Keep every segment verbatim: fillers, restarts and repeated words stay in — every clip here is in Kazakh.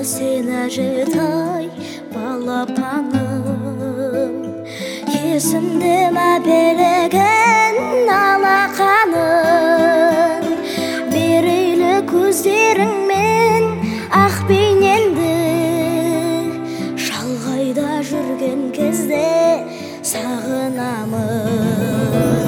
Сен әжетай балапаным, есімде ма береген алақаның, мерейлі көздеріңмен ақ бейнеңді, шалғайда жүрген кезде сағынамын.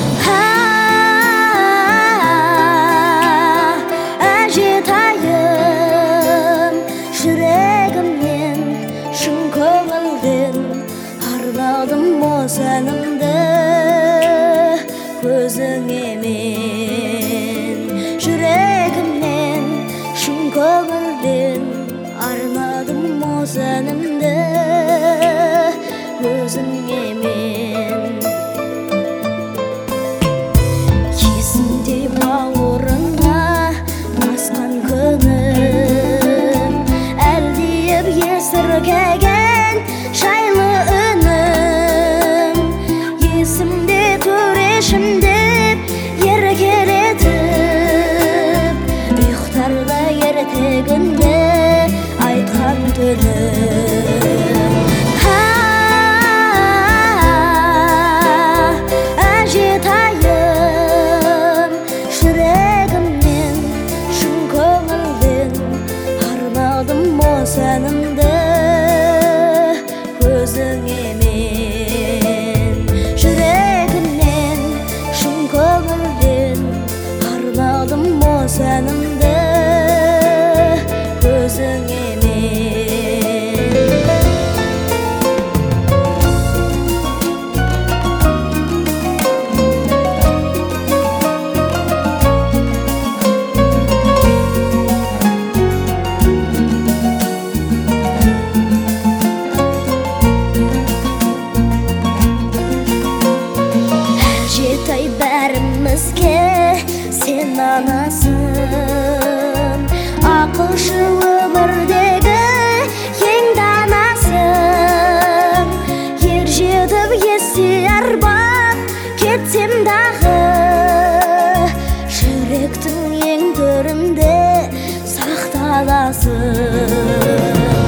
Жүрегімнен шын көңілден арналдым осы әнімді көзіңе мен. Жүрегімнен шын көңілден арналдым осы әнімді көзіңе мен. Есімде бауырыңа басқан күнім, есіркеген жайлы үнім, есімде төрешімдеп еркелетіп, ұйықтарда ертегінде айтқан түнім. Әжетайым, жүрегімнен шын көңілден арналдым осы әнімді көзіңе мен. Жүрегімнен шын көңілден арналдым осы әнімді көзіңе мен. Бәрімізге сен анасың, ақылшы өмірдегі ең данасың. Ер жетіп есе арбап кетсем дағы, жүректің ең төрінде сақталасың.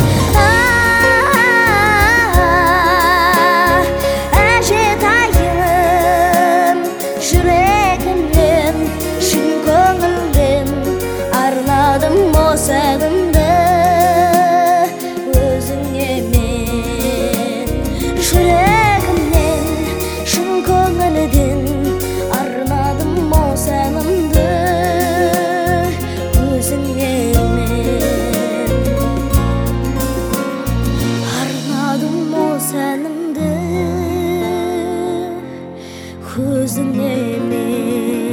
Осы әнімді өзіңе мен. Жүрегімнен шын көңілден арнадым осы әнімді өзіңе мен. Арнадым осы әнімді өзіңе мен.